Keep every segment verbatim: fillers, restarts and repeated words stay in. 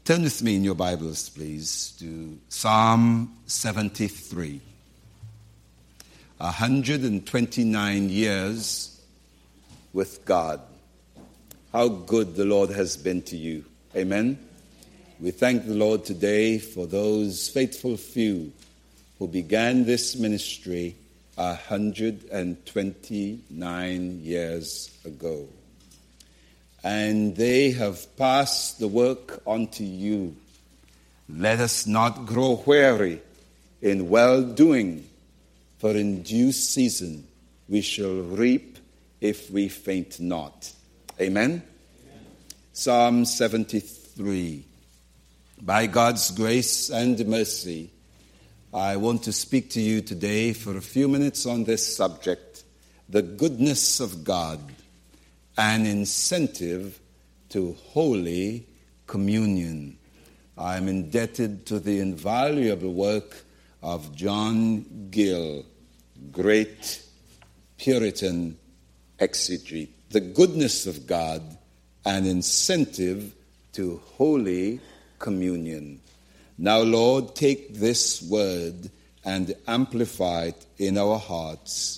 Turn with me in your Bibles, please, to Psalm seventy-three. one hundred twenty-nine years with God. How good the Lord has been to you. Amen. We thank the Lord today for those faithful few who began this ministry one hundred twenty-nine years ago. And they have passed the work on to you. Let us not grow weary in well-doing, for in due season we shall reap if we faint not. Amen? Amen. Psalm seventy-three. By God's grace and mercy, I want to speak to you today for a few minutes on this subject, the goodness of God, an incentive to Holy Communion. I am indebted to the invaluable work of John Gill, great Puritan exegete. The goodness of God, an incentive to Holy Communion. Now, Lord, take this word and amplify it in our hearts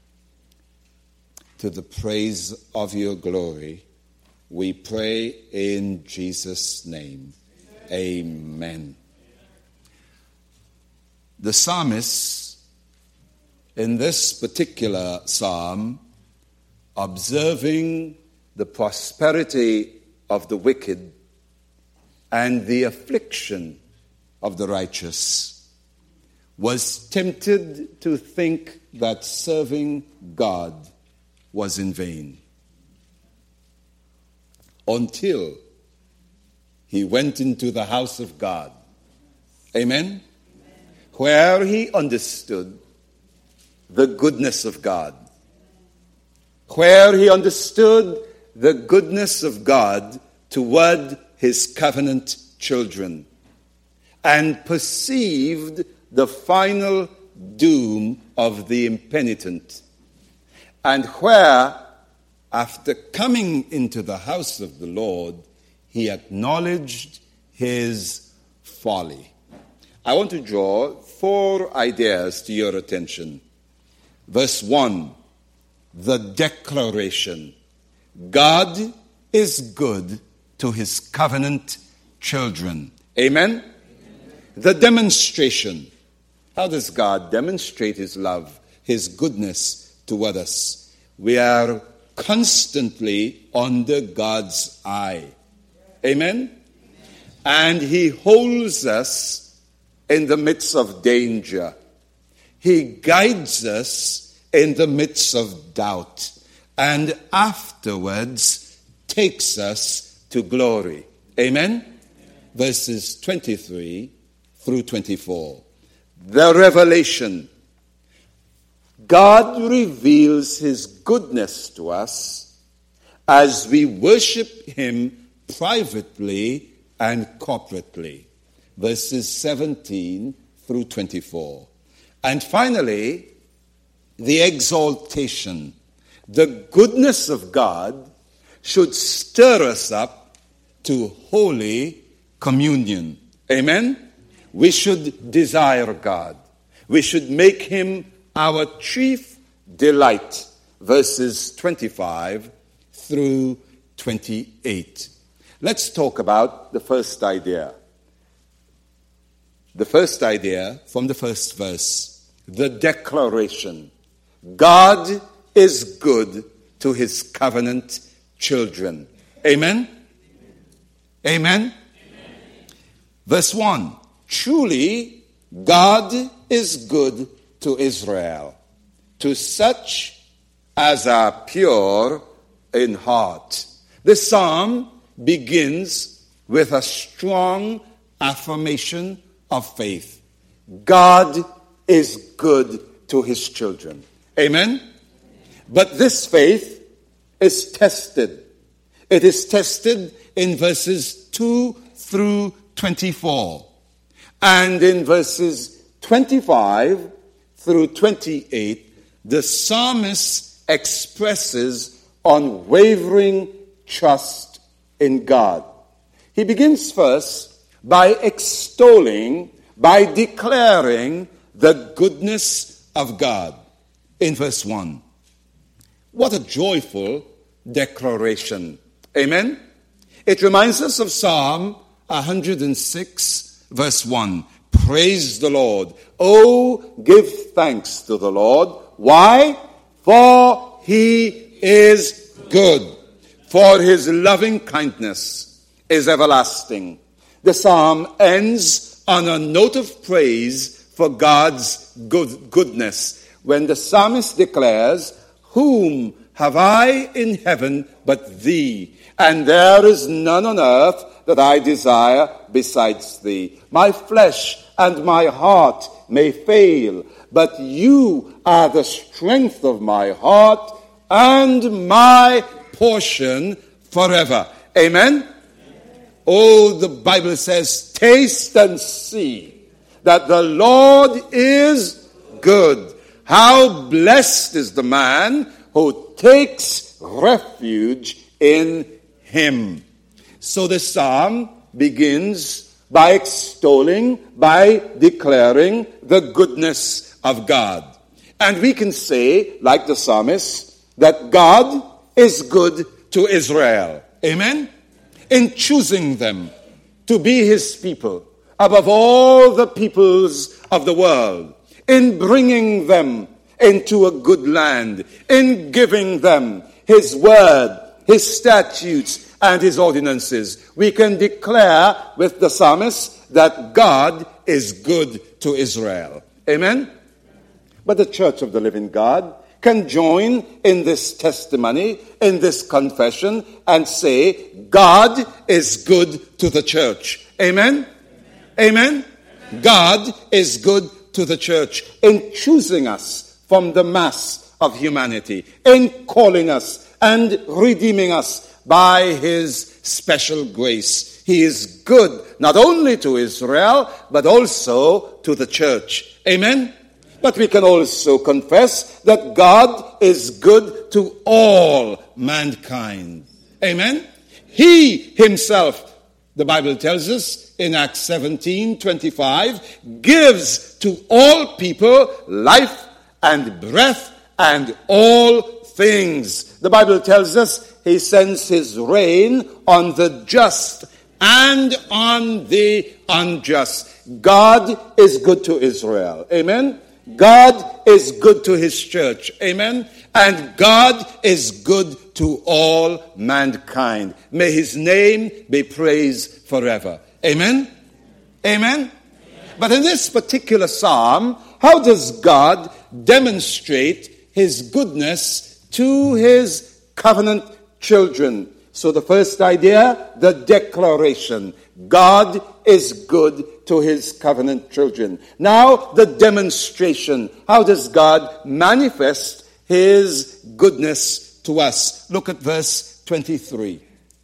to the praise of your glory. We pray in Jesus' name. Amen. Amen. The psalmist, in this particular psalm, observing the prosperity of the wicked and the affliction of the righteous, was tempted to think that serving God was in vain, until he went into the house of God. Amen? Amen. Where he understood the goodness of God. Where he understood the goodness of God toward his covenant children, and perceived the final doom of the impenitent. And where, after coming into the house of the Lord, he acknowledged his folly. I want to draw four ideas to your attention. Verse one, the declaration. God is good to his covenant children. Amen? Amen? The demonstration. How does God demonstrate his love, his goodness toward us? We are constantly under God's eye. Amen? Amen? And he holds us in the midst of danger. He guides us in the midst of doubt. And afterwards takes us to glory. Amen? Amen. Verses twenty-three through twenty-four. The revelation. God reveals his goodness to us as we worship him privately and corporately. Verses seventeen through twenty-four. And finally, the exaltation. The goodness of God should stir us up to holy communion. Amen? We should desire God. We should make him our chief delight. Verses twenty-five through twenty-eight. Let's talk about the first idea. The first idea from the first verse. The declaration. God is good to his covenant children. Amen? Amen? Amen? Verse one. Truly, God is good to Israel, to such as are pure in heart. This psalm begins with a strong affirmation of faith. God is good to his children. Amen? But this faith is tested. It is tested in verses two through twenty-four. And in verses twenty-five through twenty-eight, the psalmist expresses unwavering trust in God. He begins first by extolling, by declaring the goodness of God. In verse one. What a joyful declaration. Amen? It reminds us of Psalm one hundred six, verse one. Praise the Lord. Oh, give thanks to the Lord. Why? For he is good. For his loving kindness is everlasting. The psalm ends on a note of praise for God's good, goodness, when the psalmist declares, whom have I in heaven but thee? And there is none on earth that I desire besides thee. My flesh and my heart may fail, but you are the strength of my heart and my portion forever. Amen? Oh, the Bible says, taste and see that the Lord is good. How blessed is the man who takes refuge in him. So the psalm begins by extolling, by declaring the goodness of God. And we can say, like the psalmist, that God is good to Israel. Amen? In choosing them to be his people above all the peoples of the world, in bringing them into a good land, in giving them his word, his statutes, and his ordinances. We can declare with the psalmist that God is good to Israel. Amen? But the Church of the Living God can join in this testimony, in this confession, and say, God is good to the church. Amen? Amen? Amen? God is good to the church in choosing us from the mass of humanity, in calling us and redeeming us by his special grace. He is good not only to Israel, but also to the church. Amen? But we can also confess that God is good to all mankind. Amen? He himself, the Bible tells us in Acts seventeen twenty-five, gives to all people life and breath and all things. The Bible tells us he sends his rain on the just and on the unjust. God is good to Israel. Amen? God is good to his church. Amen? And God is good to all mankind. May his name be praised forever. Amen? Amen? Amen? But in this particular psalm, how does God demonstrate his goodness to his covenant children? So the first idea, the declaration. God is good to his covenant children. Now the demonstration. How does God manifest his goodness to us? Look at verse twenty-three.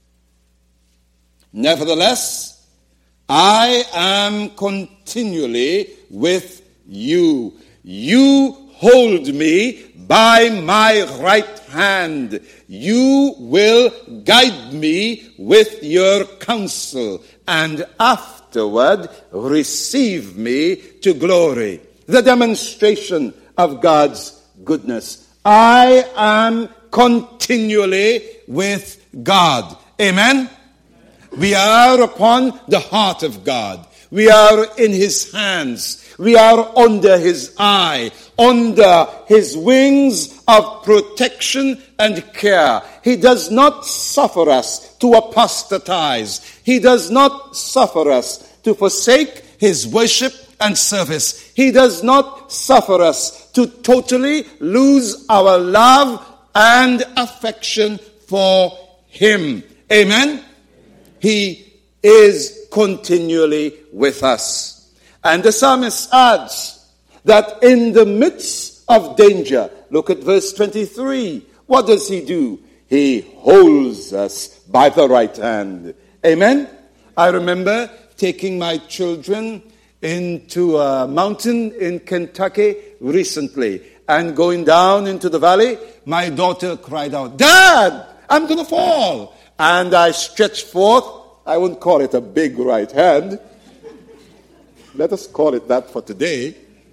Nevertheless, I am continually with you. You hold me by my right hand. You will guide me with your counsel, and afterward receive me to glory. The demonstration of God's goodness. I am continually with God. Amen? We are upon the heart of God. We are in his hands. We are under his eye, under his wings of protection and care. He does not suffer us to apostatize. He does not suffer us to forsake his worship and service. He does not suffer us to totally lose our love and affection for him. Amen? He is continually with us. And the psalmist adds that in the midst of danger, look at verse twenty-three. What does he do? He holds us by the right hand. Amen? I remember taking my children into a mountain in Kentucky recently, and going down into the valley, my daughter cried out, "Dad, I'm going to fall." And I stretched forth I wouldn't call it a big right hand. Let us call it that for today.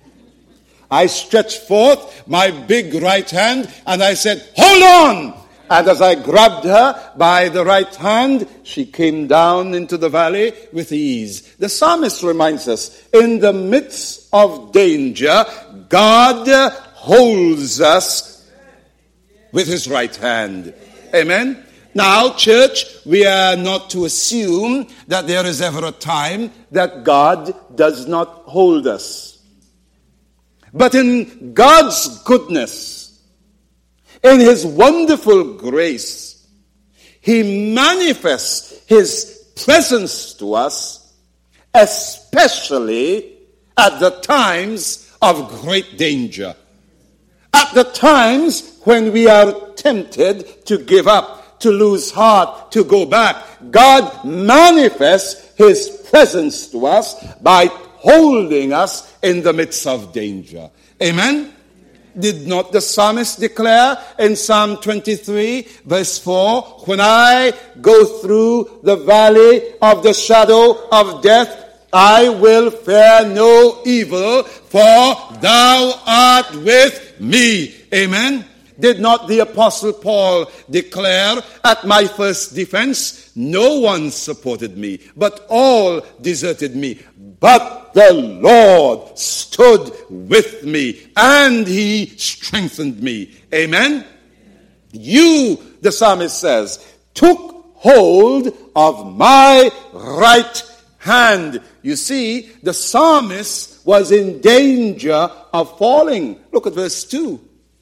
I stretched forth my big right hand and I said, hold on! And as I grabbed her by the right hand, she came down into the valley with ease. The psalmist reminds us, in the midst of danger, God holds us with his right hand. Amen? Now, church, we are not to assume that there is ever a time that God does not hold us. But in God's goodness, in his wonderful grace, he manifests his presence to us, especially at the times of great danger. At the times when we are tempted to give up, to lose heart, to go back, God manifests his presence to us by holding us in the midst of danger. Amen? Did not the psalmist declare in Psalm twenty-three, verse four, when I go through the valley of the shadow of death, I will fear no evil, for thou art with me. Amen? Did not the Apostle Paul declare, at my first defense, no one supported me, but all deserted me. But the Lord stood with me, and he strengthened me. Amen? You, the psalmist says, took hold of my right hand. You see, the psalmist was in danger of falling. Look at verse two.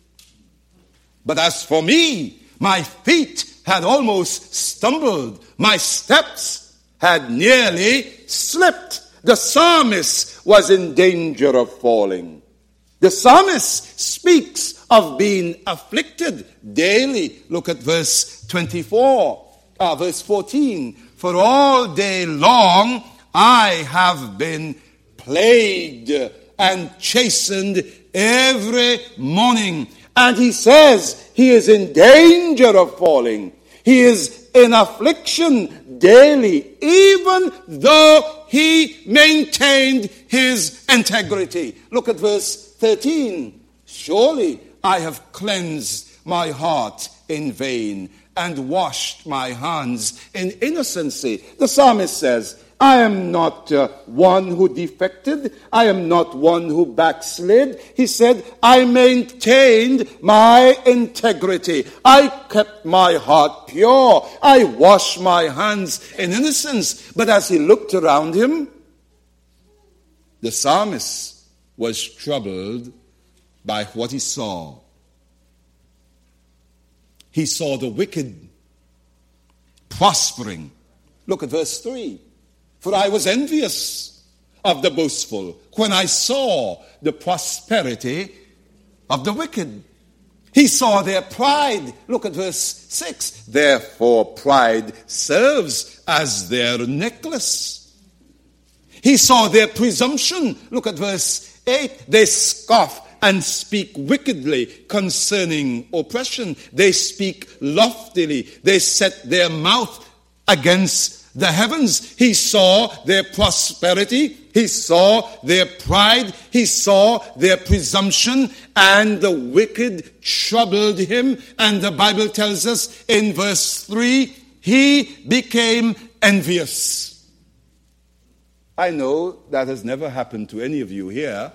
But as for me, my feet had almost stumbled. My steps had nearly slipped. The psalmist was in danger of falling. The psalmist speaks of being afflicted daily. Look at verse twenty-four, uh, verse fourteen. For all day long I have been plagued and chastened every morning. And he says he is in danger of falling. He is in affliction daily, even though he maintained his integrity. Look at verse thirteen. Surely I have cleansed my heart in vain and washed my hands in innocency. The psalmist says, I am not uh, one who defected. I am not one who backslid. He said, I maintained my integrity. I kept my heart pure. I washed my hands in innocence. But as he looked around him, the psalmist was troubled by what he saw. He saw the wicked prospering. Look at verse three. For I was envious of the boastful when I saw the prosperity of the wicked. He saw their pride. Look at verse six. Therefore pride serves as their necklace. He saw their presumption. Look at verse eight. They scoff and speak wickedly concerning oppression. They speak loftily. They set their mouth against the heavens. He saw their prosperity. He saw their pride. He saw their presumption. And the wicked troubled him. And the Bible tells us in verse three, he became envious. I know that has never happened to any of you here.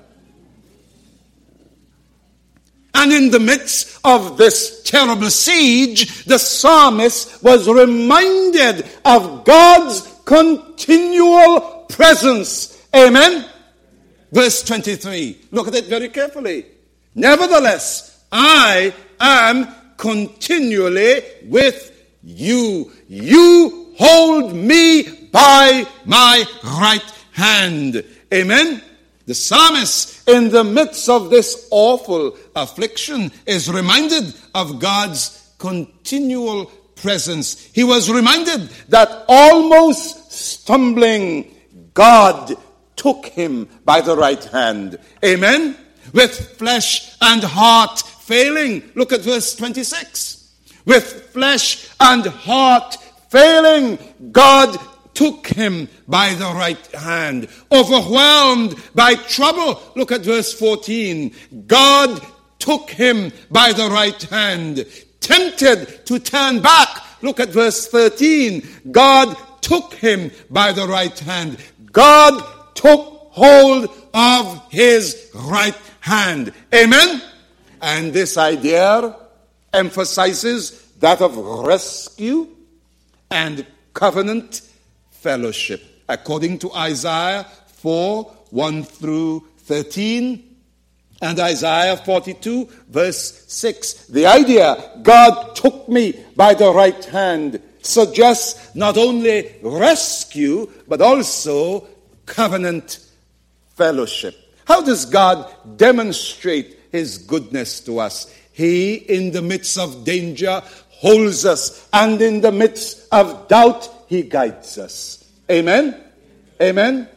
And in the midst of this terrible siege, the psalmist was reminded of God's continual presence. Amen? Verse twenty-three. Look at it very carefully. Nevertheless, I am continually with you. You hold me by my right hand. Amen? The psalmist, in the midst of this awful affliction, is reminded of God's continual presence. He was reminded that almost stumbling, God took him by the right hand. Amen? With flesh and heart failing. Look at verse twenty-six. With flesh and heart failing, God took him by the right hand. Overwhelmed by trouble. Look at verse fourteen. God took him by the right hand. Tempted to turn back. Look at verse thirteen. God took him by the right hand. God took hold of his right hand. Amen? And this idea emphasizes that of rescue and covenant fellowship. According to Isaiah four, one through thirteen, and Isaiah forty-two, verse six. The idea, God took me by the right hand, suggests not only rescue, but also covenant fellowship. How does God demonstrate his goodness to us? He, in the midst of danger, holds us, and in the midst of doubt, he guides us. Amen? Amen?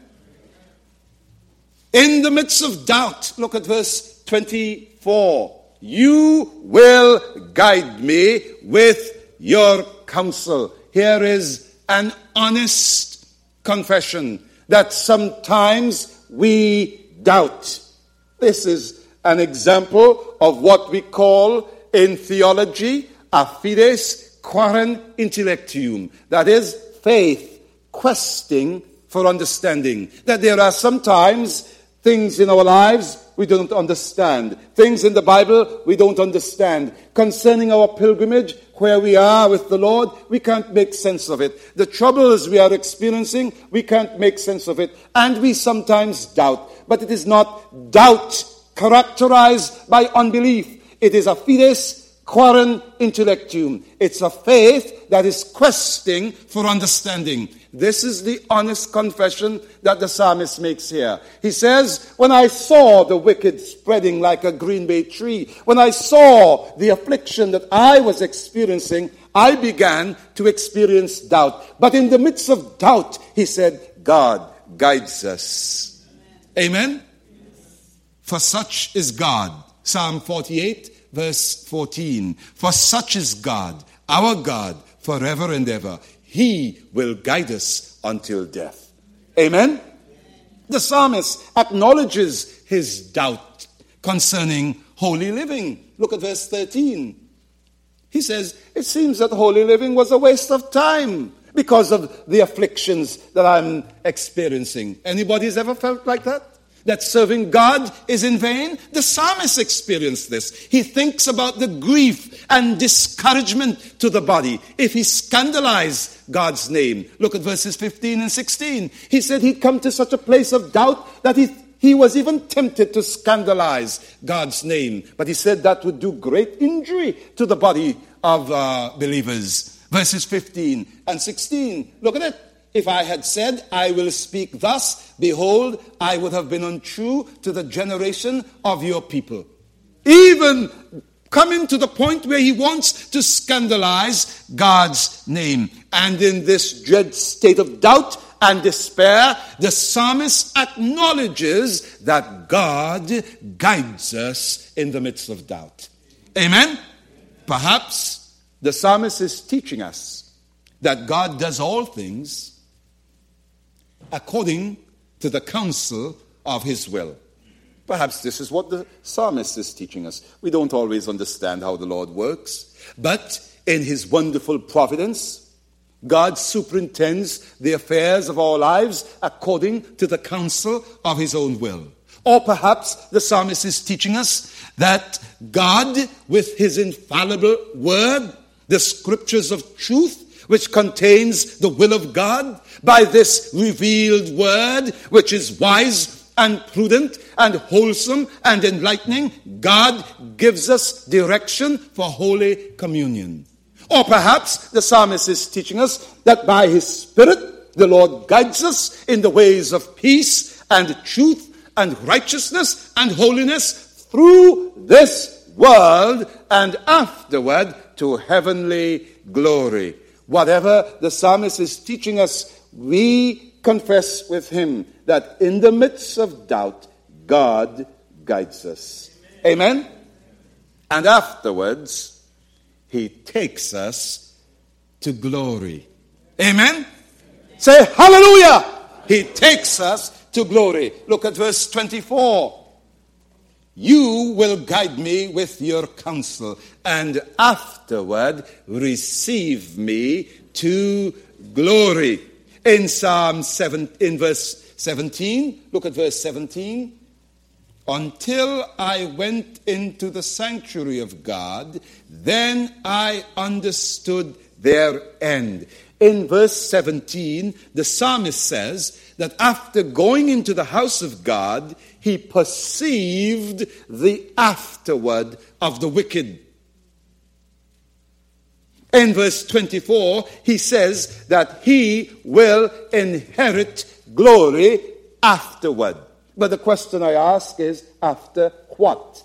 In the midst of doubt, look at verse twenty-four. You will guide me with your counsel. Here is an honest confession that sometimes we doubt. This is an example of what we call in theology a fides quaerens intellectum. That is, faith questing for understanding. That there are sometimes things in our lives we don't understand. Things in the Bible we don't understand. Concerning our pilgrimage, where we are with the Lord, we can't make sense of it. The troubles we are experiencing, we can't make sense of it. And we sometimes doubt. But it is not doubt characterized by unbelief. It is a fides quaerens intellectum. It's a faith that is questing for understanding. This is the honest confession that the psalmist makes here. He says, when I saw the wicked spreading like a green bay tree, when I saw the affliction that I was experiencing, I began to experience doubt. But in the midst of doubt, he said, God guides us. Amen? Amen? For such is God. Psalm forty-eight, verse fourteen. For such is God, our God, forever and ever. He will guide us until death. Amen? The psalmist acknowledges his doubt concerning holy living. Look at verse thirteen. He says, it seems that holy living was a waste of time because of the afflictions that I'm experiencing. Anybody's ever felt like that? That serving God is in vain? The psalmist experienced this. He thinks about the grief and discouragement to the body if he scandalized God's name. Look at verses fifteen and sixteen. He said he'd come to such a place of doubt that he, he was even tempted to scandalize God's name. But he said that would do great injury to the body of uh, believers. Verses fifteen and sixteen. Look at it. If I had said, I will speak thus, behold, I would have been untrue to the generation of your people. Even coming to the point where he wants to scandalize God's name. And in this dread state of doubt and despair, the psalmist acknowledges that God guides us in the midst of doubt. Amen? Perhaps the psalmist is teaching us that God does all things according to the counsel of his will. Perhaps this is what the psalmist is teaching us. We don't always understand how the Lord works, but in his wonderful providence, God superintends the affairs of our lives according to the counsel of his own will. Or perhaps the psalmist is teaching us that God, with his infallible word, the scriptures of truth, which contains the will of God, by this revealed word, which is wise and prudent and wholesome and enlightening, God gives us direction for Holy Communion. Or perhaps the psalmist is teaching us that by his Spirit, the Lord guides us in the ways of peace and truth and righteousness and holiness through this world and afterward to heavenly glory. Whatever the psalmist is teaching us, we confess with him that in the midst of doubt, God guides us. Amen? Amen? And afterwards, he takes us to glory. Amen? Say hallelujah. He takes us to glory. Look at verse twenty-four. You will guide me with your counsel, and afterward receive me to glory. In Psalm seven, in verse seventeen, look at verse seventeen. Until I went into the sanctuary of God, then I understood their end. In verse seventeen, the psalmist says that after going into the house of God, he perceived the afterward of the wicked. In verse twenty-four, he says that he will inherit glory afterward. But the question I ask is, after what?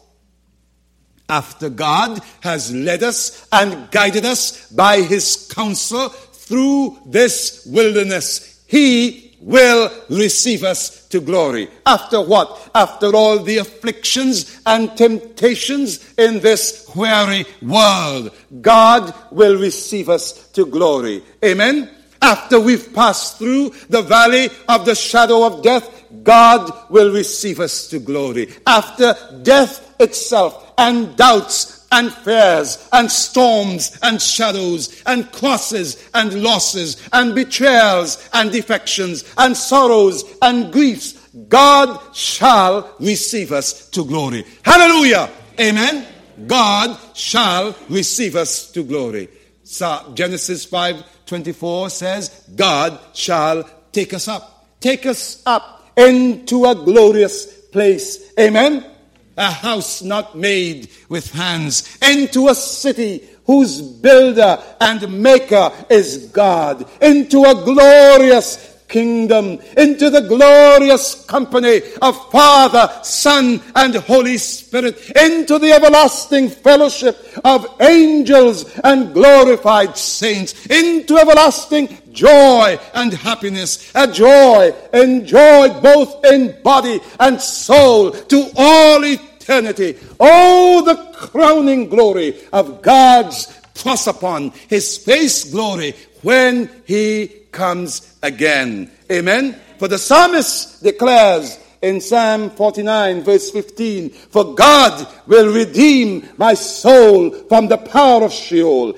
After God has led us and guided us by his counsel through this wilderness, he will receive us to glory. After what? After all the afflictions and temptations in this weary world, God will receive us to glory. Amen? After we've passed through the valley of the shadow of death, God will receive us to glory. After death itself and doubts and fears and storms and shadows and crosses and losses and betrayals and defections and sorrows and griefs, God shall receive us to glory. Hallelujah! Amen? God shall receive us to glory. So Genesis five twenty-four says, God shall take us up. Take us up into a glorious place. Amen? A house not made with hands. Into a city whose builder and maker is God. Into a glorious kingdom. Into the glorious company of Father, Son, and Holy Spirit. Into the everlasting fellowship of angels and glorified saints. Into everlasting joy and happiness. A joy enjoyed both in body and soul to all eternity. Oh, the crowning glory of God's cross upon his face glory when he comes again. Amen. For the psalmist declares in Psalm forty-nine verse fifteen, for God will redeem my soul from the power of Sheol.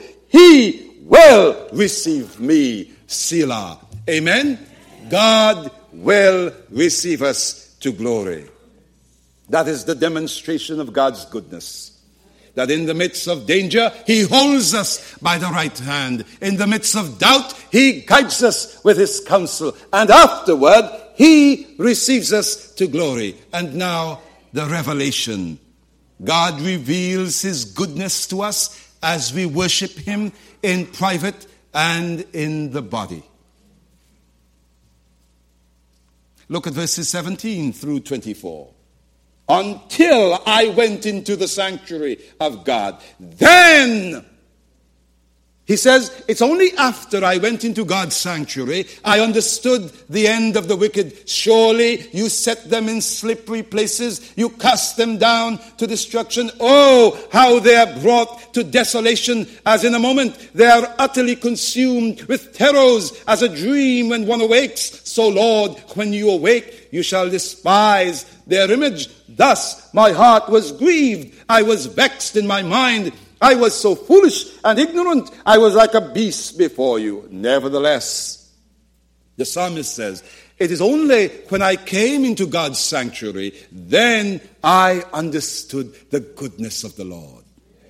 He will receive me. Selah. Amen. God will receive us to glory. That is the demonstration of God's goodness. That in the midst of danger, he holds us by the right hand. In the midst of doubt, he guides us with his counsel. And afterward, he receives us to glory. And now, the revelation. God reveals his goodness to us as we worship him in private and in the body. Look at verses seventeen through twenty-four. Until I went into the sanctuary of God. Then, he says, it's only after I went into God's sanctuary, I understood the end of the wicked. Surely you set them in slippery places. You cast them down to destruction. Oh, how they are brought to desolation as in a moment. They are utterly consumed with terrors as a dream when one awakes. So, Lord, when you awake, you shall despise their image. Thus my heart was grieved. I was vexed in my mind. I was so foolish and ignorant. I was like a beast before you. Nevertheless, the psalmist says, it is only when I came into God's sanctuary, then I understood the goodness of the Lord.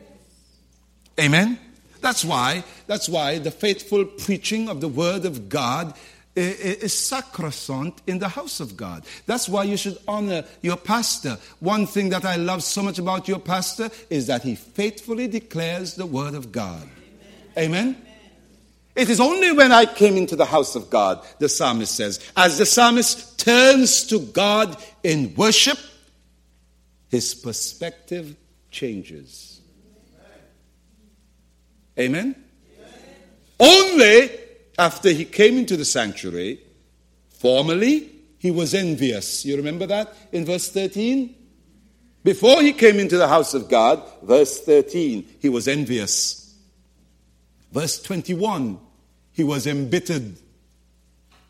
Amen? That's why, that's why the faithful preaching of the word of God is sacrosanct in the house of God. That's why you should honor your pastor. One thing that I love so much about your pastor is that he faithfully declares the word of God. Amen? Amen? It is only when I came into the house of God, the psalmist says, as the psalmist turns to God in worship, his perspective changes. Amen? Amen? Only after he came into the sanctuary, formerly he was envious. You remember that in verse thirteen? Before he came into the house of God, verse thirteen, he was envious. Verse twenty-one, he was embittered.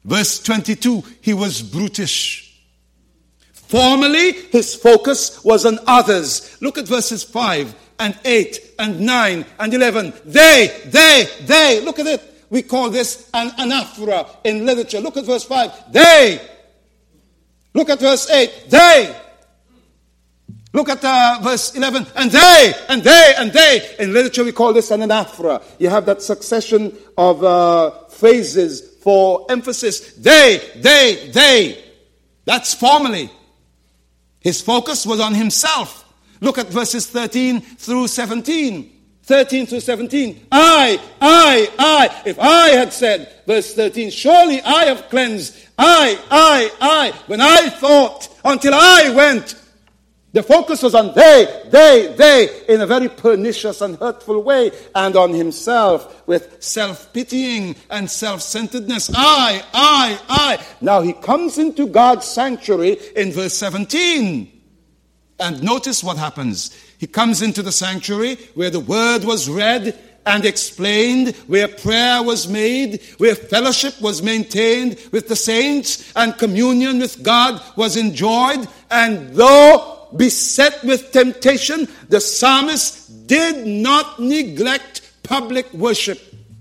Verse twenty-two, he was brutish. Formerly, his focus was on others. Look at verses five and eight and nine and eleven. They, they, they. Look at it. We call this an anaphora in literature. Look at verse five. They. Look at verse eight. They. Look at uh, verse eleven. And they, and they, and they. In literature, we call this an anaphora. You have that succession of uh, phrases for emphasis. They, they, they. That's formerly. His focus was on himself. Look at verses thirteen through seventeen. thirteen through seventeen. I, I, I. If I had said, verse thirteen, surely I have cleansed. I, I, I. When I thought, until I went. The focus was on they, they, they, in a very pernicious and hurtful way, and on himself with self-pitying and self-centeredness. I, I, I. Now he comes into God's sanctuary in verse seventeen. And notice what happens. He comes into the sanctuary where the word was read and explained, where prayer was made, where fellowship was maintained with the saints, and communion with God was enjoyed. And though beset with temptation, the psalmist did not neglect public worship.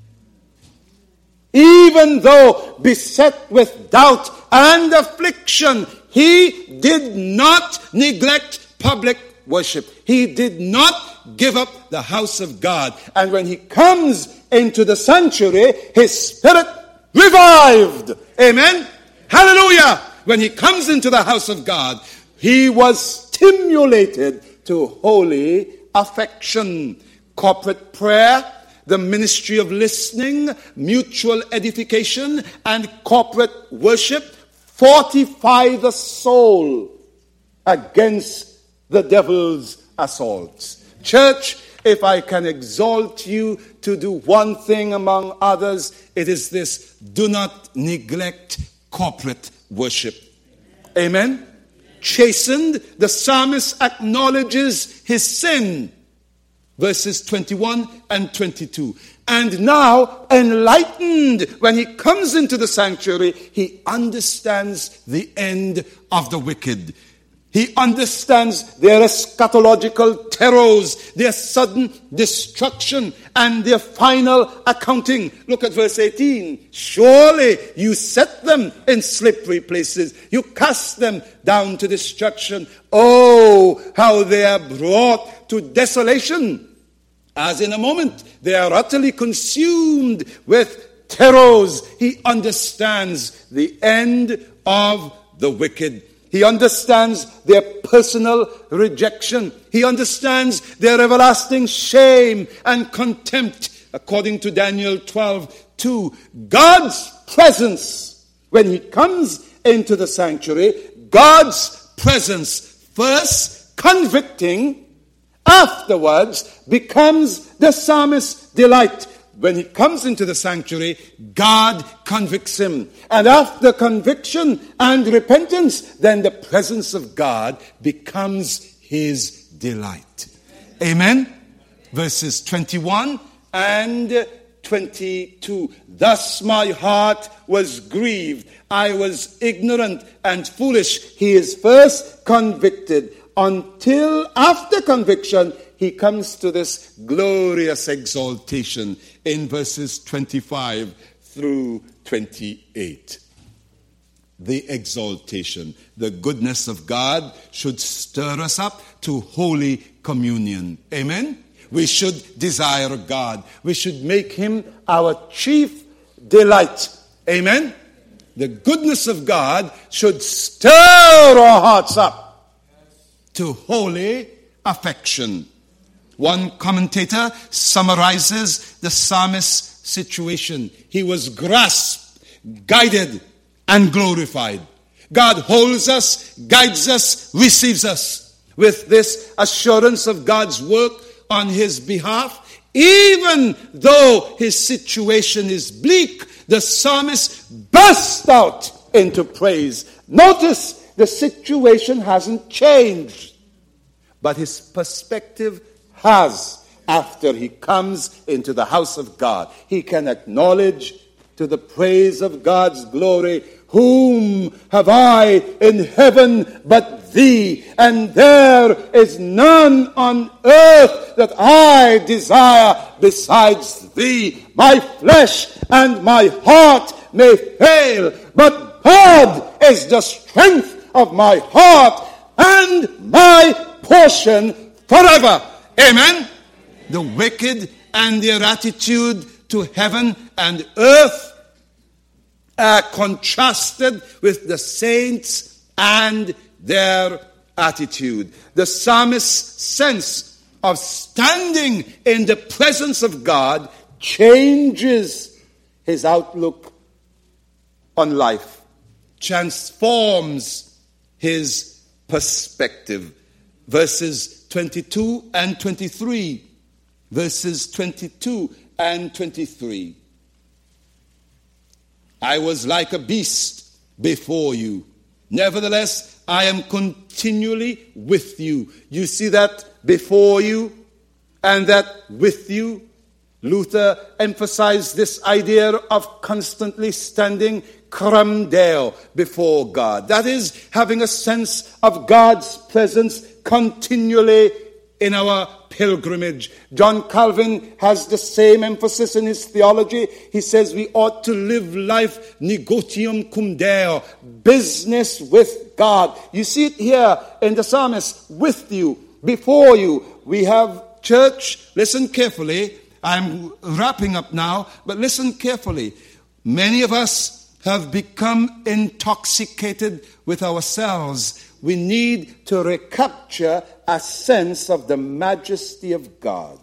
Even though beset with doubt and affliction, he did not neglect public worship. He did not give up the house of God. And when he comes into the sanctuary, his spirit revived. Amen? Hallelujah! When he comes into the house of God, he was stimulated to holy affection. Corporate prayer, the ministry of listening, mutual edification, and corporate worship fortify the soul against the devil's assaults. Church, if I can exhort you to do one thing among others, it is this: do not neglect corporate worship. Amen? Chastened, the psalmist acknowledges his sin. Verses twenty-one and twenty-two. And now, enlightened, when he comes into the sanctuary, he understands the end of the wicked. He understands their eschatological terrors, their sudden destruction, and their final accounting. Look at verse eighteen. Surely you set them in slippery places. You cast them down to destruction. Oh, how they are brought to desolation. As in a moment, they are utterly consumed with terrors. He understands the end of the wicked. He understands their personal rejection. He understands their everlasting shame and contempt. According to Daniel twelve two, God's presence, when he comes into the sanctuary, God's presence, first convicting, afterwards becomes the psalmist's delight. When he comes into the sanctuary, God convicts him. And after conviction and repentance, then the presence of God becomes his delight. Amen? Verses twenty-one and twenty-two. Thus my heart was grieved. I was ignorant and foolish. He is first convicted. Until after conviction, he comes to this glorious exaltation in verses twenty-five through twenty-eight. The exaltation, the goodness of God should stir us up to holy communion. Amen? We should desire God. We should make him our chief delight. Amen? The goodness of God should stir our hearts up to holy affection. One commentator summarizes the psalmist's situation. He was grasped, guided, and glorified. God holds us, guides us, receives us. With this assurance of God's work on his behalf, even though his situation is bleak, the psalmist burst out into praise. Notice, the situation hasn't changed, but his perspective has. After he comes into the house of God, he can acknowledge to to the praise of God's glory. Whom have I in heaven but thee? And there is none on earth that I desire besides thee. My flesh and my heart may fail, but God is the strength of my heart and my portion forever. Amen. The wicked and their attitude to heaven and earth are contrasted with the saints and their attitude. The psalmist's sense of standing in the presence of God changes his outlook on life, transforms his perspective. Verses twenty-two and twenty-three. Verses twenty-two and twenty-three. I was like a beast before you. Nevertheless, I am continually with you. You see that before you and that with you? Luther emphasized this idea of constantly standing cram deo before God. That is, having a sense of God's presence continually in our pilgrimage. John Calvin has the same emphasis in his theology. He says we ought to live life negotium cum Deo, business with God. You see it here in the psalmist, with you, before you. We have church, listen carefully. I'm wrapping up now, but listen carefully. Many of us have become intoxicated with ourselves. We need to recapture a sense of the majesty of God.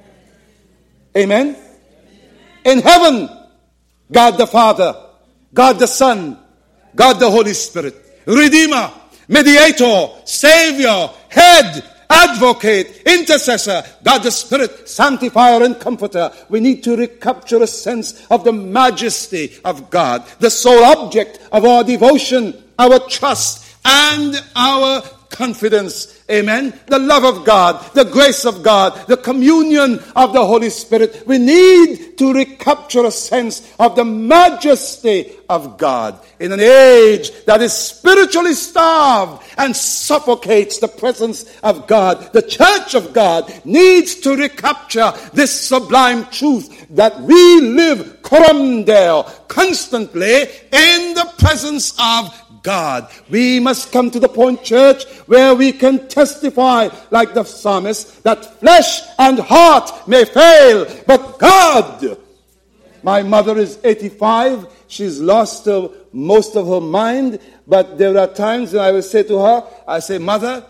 Amen? In heaven, God the Father, God the Son, God the Holy Spirit, Redeemer, Mediator, Savior, Head, Advocate, Intercessor, God the Spirit, Sanctifier and Comforter. We need to recapture a sense of the majesty of God, the sole object of our devotion, our trust, and our confidence. Amen. The love of God, the grace of God, the communion of the Holy Spirit. We need to recapture a sense of the majesty of God in an age that is spiritually starved and suffocates the presence of God. The church of God needs to recapture this sublime truth that we live coram deo, constantly in the presence of God. We must come to the point, church, where we can testify like the psalmist that flesh and heart may fail, but God. My mother is eighty-five. She's lost uh, most of her mind, but there are times when I will say to her, I say, Mother,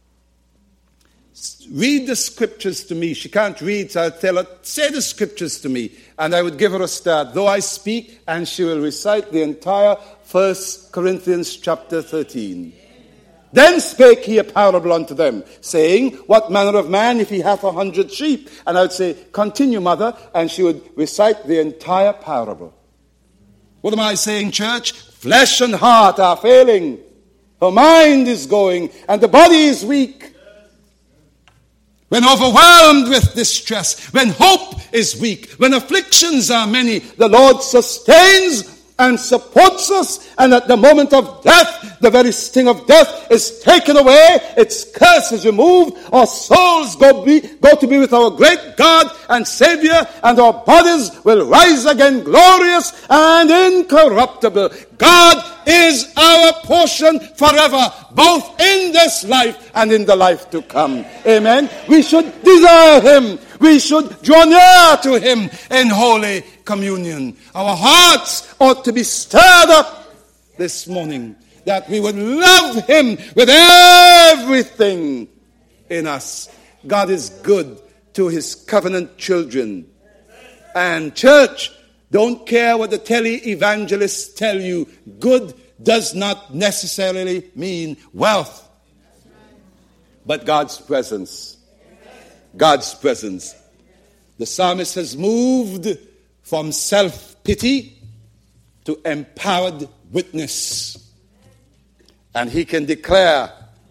read the scriptures to me. She can't read, so I'll tell her, say the scriptures to me. And I would give her a start. Though I speak, and she will recite the entire First Corinthians chapter thirteen. Then spake he a parable unto them, saying, What manner of man if he hath a hundred sheep? And I would say, Continue, mother. And she would recite the entire parable. What am I saying, church? Flesh and heart are failing. Her mind is going, and the body is weak. When overwhelmed with distress, when hope is weak, when afflictions are many, the Lord sustains and supports us, and at the moment of death, the very sting of death is taken away, its curse is removed, our souls go, be, go to be with our great God and Savior, and our bodies will rise again glorious and incorruptible. God is our portion forever, both in this life and in the life to come. Amen. We should desire Him. We should draw near to Him in holy communion. Our hearts ought to be stirred up this morning, that we would love Him with everything in us. God is good to His covenant children. And church, don't care what the tele-evangelists tell you. Good does not necessarily mean wealth, but God's presence. God's presence. The psalmist has moved from self-pity to empowered witness. And he can declare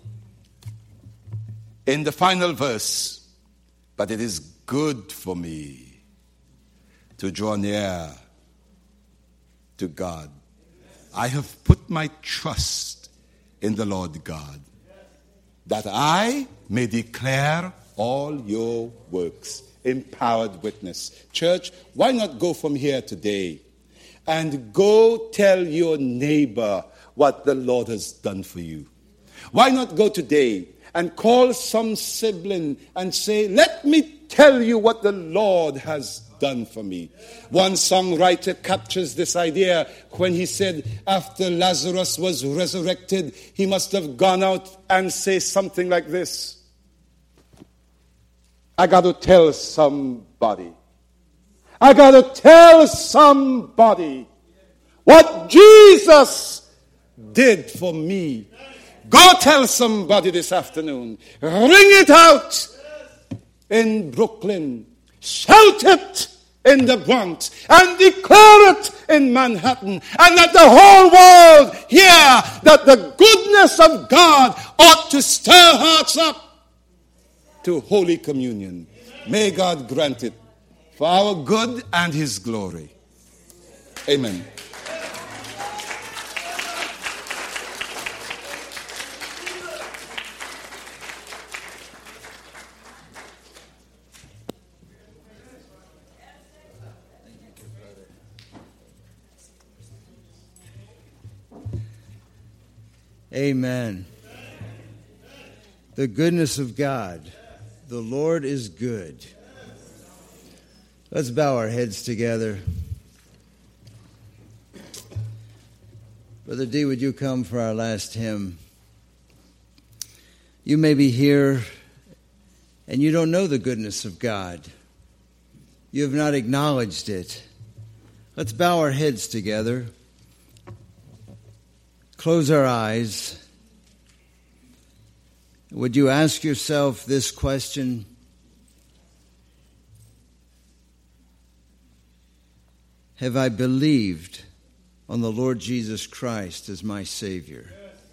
in the final verse, but it is good for me to draw near to God. I have put my trust in the Lord God, that I may declare all your works. Empowered witness. Church, why not go from here today and go tell your neighbor what the Lord has done for you? Why not go today and call some sibling and say, let me tell you what the Lord has done for me. One songwriter captures this idea when he said after Lazarus was resurrected, he must have gone out and say something like this. I got to tell somebody. I got to tell somebody what Jesus did for me. Go tell somebody this afternoon. Ring it out in Brooklyn. Shout it in the Bronx. And declare it in Manhattan. And let the whole world hear that the goodness of God ought to stir hearts up to Holy Communion. May God grant it for our good and His glory. Amen. Amen. The goodness of God. The Lord is good. Let's bow our heads together. Brother D, would you come for our last hymn? You may be here and you don't know the goodness of God. You have not acknowledged it. Let's bow our heads together. Close our eyes. Would you ask yourself this question? Have I believed on the Lord Jesus Christ as my Savior?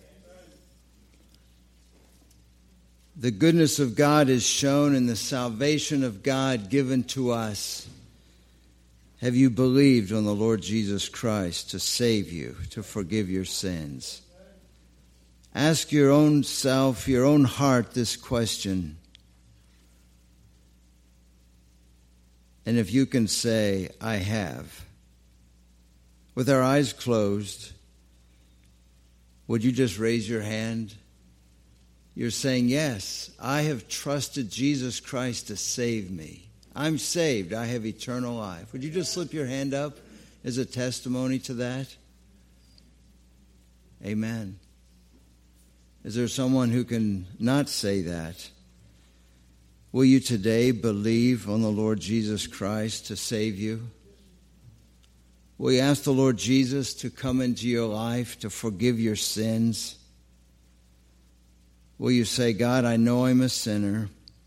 The goodness of God is shown in the salvation of God given to us. Have you believed on the Lord Jesus Christ to save you, to forgive your sins? Ask your own self, your own heart this question. And if you can say, I have, with our eyes closed, would you just raise your hand? You're saying, yes, I have trusted Jesus Christ to save me. I'm saved. I have eternal life. Would you just slip your hand up as a testimony to that? Amen. Is there someone who can not say that? Will you today believe on the Lord Jesus Christ to save you? Will you ask the Lord Jesus to come into your life to forgive your sins? Will you say, God, I know I'm a sinner.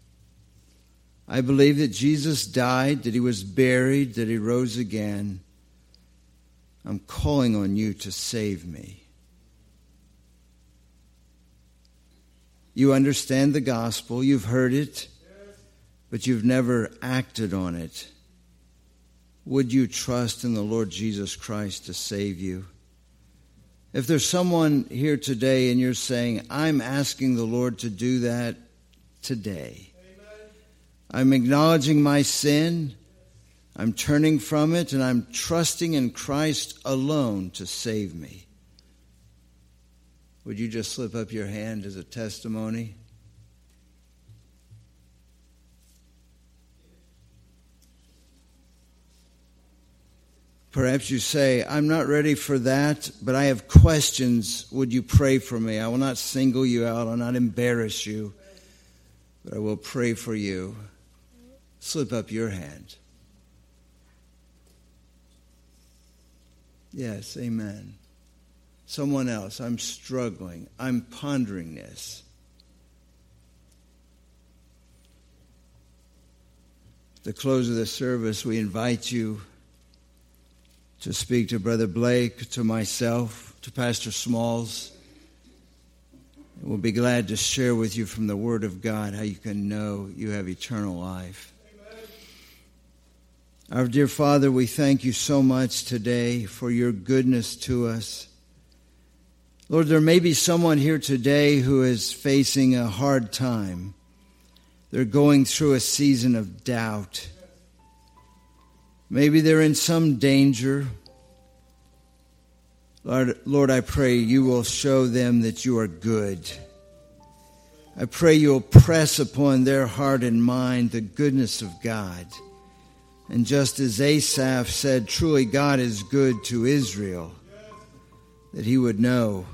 I believe that Jesus died, that He was buried, that He rose again. I'm calling on you to save me. You understand the gospel, you've heard it, but you've never acted on it. Would you trust in the Lord Jesus Christ to save you? If there's someone here today and you're saying, I'm asking the Lord to do that today. Amen. I'm acknowledging my sin, I'm turning from it, and I'm trusting in Christ alone to save me. Would you just slip up your hand as a testimony? Perhaps you say, I'm not ready for that, but I have questions. Would you pray for me? I will not single you out. I will not embarrass you, but I will pray for you. Slip up your hand. Yes, amen. Someone else, I'm struggling. I'm pondering this. At the close of the service, we invite you to speak to Brother Blake, to myself, to Pastor Smalls. And we'll be glad to share with you from the Word of God how you can know you have eternal life. Amen. Our dear Father, we thank you so much today for your goodness to us. Lord, there may be someone here today who is facing a hard time. They're going through a season of doubt. Maybe they're in some danger. Lord, Lord, I pray you will show them that you are good. I pray you'll press upon their heart and mind the goodness of God. And just as Asaph said, truly God is good to Israel, that he would know,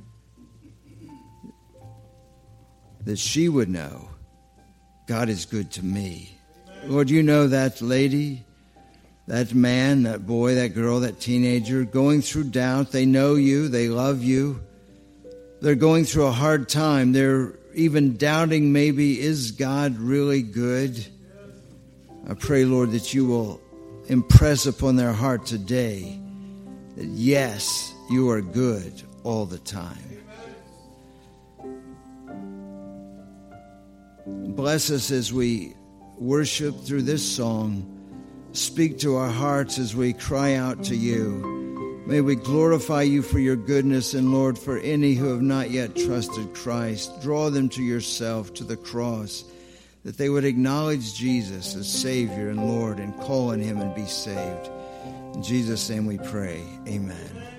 that she would know, God is good to me. Lord, you know that lady, that man, that boy, that girl, that teenager going through doubt. They know you. They love you. They're going through a hard time. They're even doubting maybe, is God really good? I pray, Lord, that you will impress upon their heart today that, yes, you are good all the time. Bless us as we worship through this song. Speak to our hearts as we cry out to you. May we glorify you for your goodness, and Lord, for any who have not yet trusted Christ, draw them to yourself, to the cross, that they would acknowledge Jesus as Savior and Lord and call on him and be saved. In Jesus' name we pray. Amen.